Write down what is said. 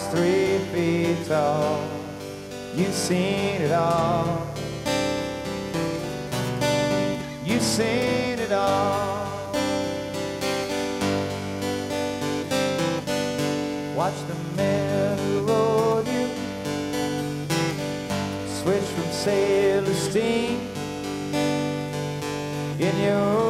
3 feet tall. You've seen it all. You've seen it all. Watch the men who rode you switch from sail to steam in your